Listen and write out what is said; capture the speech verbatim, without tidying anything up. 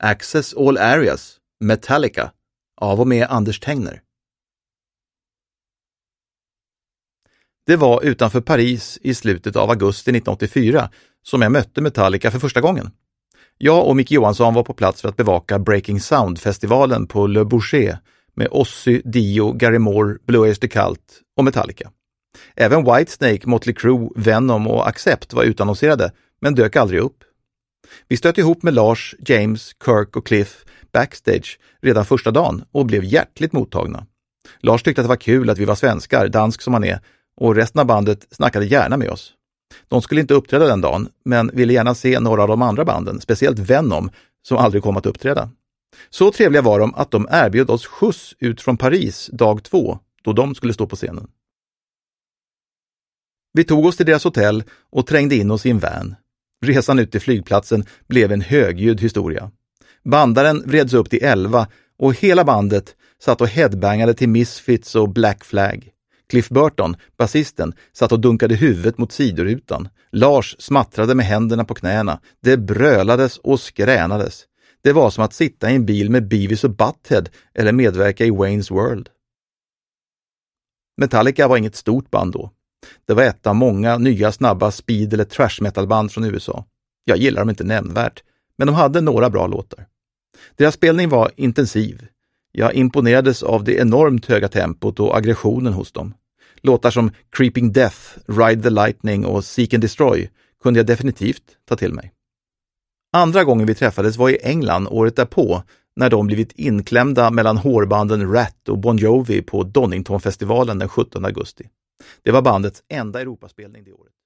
Access All Areas, Metallica, av och med Anders Tengner. Det var utanför Paris i slutet av augusti nittonhundraåttiofyra som jag mötte Metallica för första gången. Jag och Micke Johansson var på plats för att bevaka Breaking Sound-festivalen på Le Bourget med Ozzy, Dio, Gary Moore, Blue Oyster Cult och Metallica. Även Whitesnake, Motley Crue, Venom och Accept var utannonserade men dök aldrig upp. Vi stötte ihop med Lars, James, Kirk och Cliff backstage redan första dagen och blev hjärtligt mottagna. Lars tyckte att det var kul att vi var svenskar, dansk som han är, och resten av bandet snackade gärna med oss. De skulle inte uppträda den dagen, men ville gärna se några av de andra banden, speciellt Venom, som aldrig kom att uppträda. Så trevliga var de att de erbjöd oss skjuts ut från Paris dag två, då de skulle stå på scenen. Vi tog oss till deras hotell och trängde in oss i en van. Resan ut till flygplatsen blev en högljudd historia. Bandaren vreds upp till elva och hela bandet satt och headbangade till Misfits och Black Flag. Cliff Burton, basisten, satt och dunkade huvudet mot sidorutan. Lars smattrade med händerna på knäna. Det brölades och skränades. Det var som att sitta i en bil med Beavis och Butthead eller medverka i Wayne's World. Metallica var inget stort band då. Det var ett av många nya snabba speed- eller trash metal-band från U S A. Jag gillar dem inte nämnvärt, men de hade några bra låtar. Deras spelning var intensiv. Jag imponerades av det enormt höga tempot och aggressionen hos dem. Låtar som Creeping Death, Ride the Lightning och Seek and Destroy kunde jag definitivt ta till mig. Andra gången vi träffades var i England året därpå, när de blivit inklämda mellan hårbanden Rat och Bon Jovi på Doningtonfestivalen den sjuttonde augusti. Det var bandets enda Europaspelning det året.